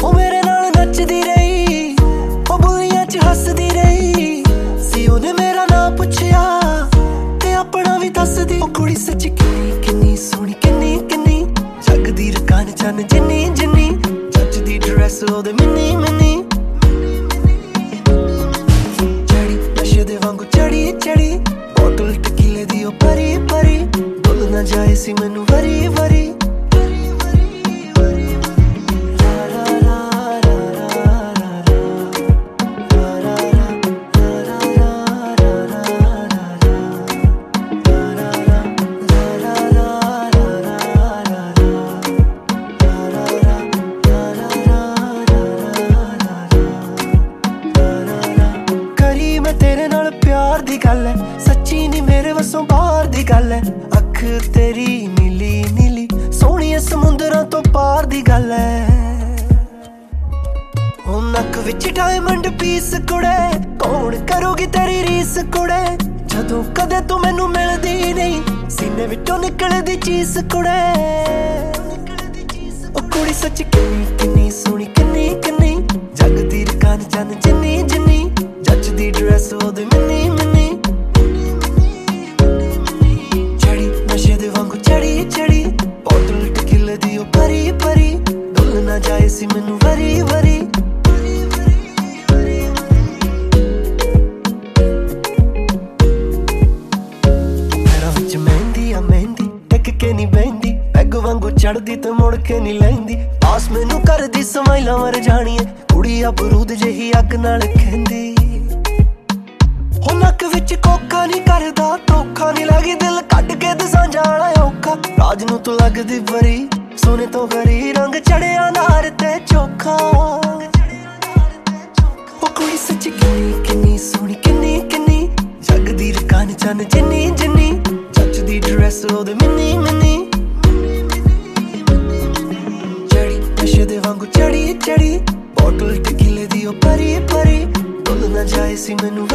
ਉਹ ਮੇਰੇ ਨਾਲ ਨੱਚਦੀ ਰਹੀ, ਉਹ ਬੁੱਲੀਆਂ 'ਚ ਹੱਸਦੀ ਰਹੀ ਸੀ। ਉਹਨੇ ਮੇਰਾ ਨਾਂ ਪੁੱਛਿਆ ਤੇ ਆਪਣਾ ਵੀ ਦੱਸਦੀ। ਉਹ ਕੁੜੀ ਸੱਚੀ ਕਿੰਨੀ ਕਿੰਨੀ ਸੋਹਣੀ, ਕਿੰਨੀ ਕਿੰਨੀ ਜਗਦੀ ਰਕਾਨ ਚੰਨ ਜਿੰਨੀ ਜਿੰਨੀ, ਜੱਚਦੀ ਡਰੈਸ ਉਹਦੇ ਮਿੰਨੀ ਮਿੰਨੀ। ਚੜੀ ਨਸ਼ੇ ਦੇ ਵਾਂਗੂ ਚੜੀ ਚੜੀ, ਬੋਟਲ ਟਕੀਲੇ ਦੀ ਉਹ ਭਰੀ ਭਰੀ, ਡੁੱਲ ਨਾ ਜਾਏ ਸੀ ਮੈਨੂੰ ਵਰੀ ਵਰੀ। ਤੇਰੇ ਨਾਲ ਪਿਆਰ ਦੀ ਗੱਲ ਹੈ, ਸੱਚੀ ਨੀ ਮੇਰੇ ਵੱਸੋਂ ਬਾਹਰ ਦੀ ਗੱਲ ਹੈ। ਅੱਖ ਤੇਰੀ ਨੀਲੀ ਨੀਲੀ ਸੋਹਣੀਏ ਸਮੁੰਦਰਾਂ ਤੋਂ ਪਾਰ ਦੀ ਗੱਲ ਹੈ। ਉਹ ਨੱਕ ਵਿੱਚ ਡਾਇਮੰਡ ਪੀਸ ਕੁੜੇ, ਕੌਣ ਕਰੂਗੀ ਤੇਰੀ ਰੀਸ ਕੁੜੇ। ਜਦੋਂ ਕਦੇ ਤੂੰ ਮੈਨੂੰ ਮਿਲਦੀ ਨਹੀਂ, ਸੀਨੇ ਵਿੱਚੋਂ ਨਿਕਲਦੀ ਚੀਸ ਕੁੜੇ। ਉਹ ਕੁੜੀ ਸੱਚ ਕਿੰਨੀ ਕਿੰਨੀ ਸੋਹਣੀ, ਕਿੰਨੀ ਕਿੰਨੀ ਜਗਦੀ ਰਕਾਨ ਚੰਨ ਜਿੰਨੀ ਜਿੰਨੀ, ਜੱਚਦੀ ਡਰੈਸ ਉਹਦੇ ਮਿੰਨੀ ਮਿੰਨੀ। ਚੜੀ ਨਸ਼ੇ ਦੇ ਵਾਂਗੂ ਚੜੀ ਚੜੀ, ਬੋਤਲ ਟਕੀਲੇ ਦੀ ਉਹ ਭਰੀ ਭਰੀ, ਡੁੱਲ ਨਾ ਜਾਏ ਸੀ ਮੈਨੂੰ ਵਰੀ ਵਰੀ। ਪੈਰਾਂ ਵਿੱਚ ਮਹਿੰਦੀ ਆ ਮਹਿੰਦੀ, ਟਿਕ ਕੇ ਨੀ ਬਹਿੰਦੀ, ਪੈਗ ਵਾਂਗੂ ਚੜਦੀ ਤੇ ਮੁੜ ਕੇ ਨੀ ਲੈਂਦੀ। ਪਾਸ ਮੈਨੂੰ ਕਰਦੀ ਸਮਾਈਲਾਂ ਮਰ ਜਾਣੀਏ, ਕੁੜੀ ਆ ਬਰੂਦ ਜਿਹੀ ਅੱਗ ਨਾਲ ਖਹਿੰਦੀ। ਉਹ ਨੱਕ ਵਿੱਚ ਕੋਕਾ ਨੀ ਕਰਦਾ ਧੋਖਾ, ਨੀ ਲੱਗੀ ਦਿਲ ਕੱਢ ਕੇ ਦਸਾਂ ਜਾਣਾ ਔਖਾ। ਰਾਜ ਨੂੰ ਤੂੰ ਲੱਗਦੀ ਪਰੀ, ਸੋਨੇ ਤੋਂ ਹਰੀ ਰੰਗ ਚੜਿਆ ਨਾਰ ਤੇ ਚੋਖਾ। ਉਹ ਕੁੜੀ ਸੱਚੀ ਕਿੰਨੀ ਕਿੰਨੀ ਸੋਹਣੀ, ਕਿੰਨੀ ਕਿੰਨੀ ਜਗਦੀ ਰਕਾਨ ਚੰਨ ਜਿੰਨੀ ਜਿੰਨੀ, ਜੱਚਦੀ ਡਰੈਸ ਉਹਦੇ ਮਿੰਨੀ ਮਿੰਨੀ। ਚੜੀ ਨਸ਼ੇ ਦੇ ਵਾਂਗੂ ਚੜੀ ਚੜੀ, ਬੋਟਲ ਟਕੀਲੇ ਦੀ ਉਹ ਭਰੀ ਭਰੀ, ਡੁੱਲ ਨਾ ਜਾਏ ਸੀ ਮੈਨੂੰ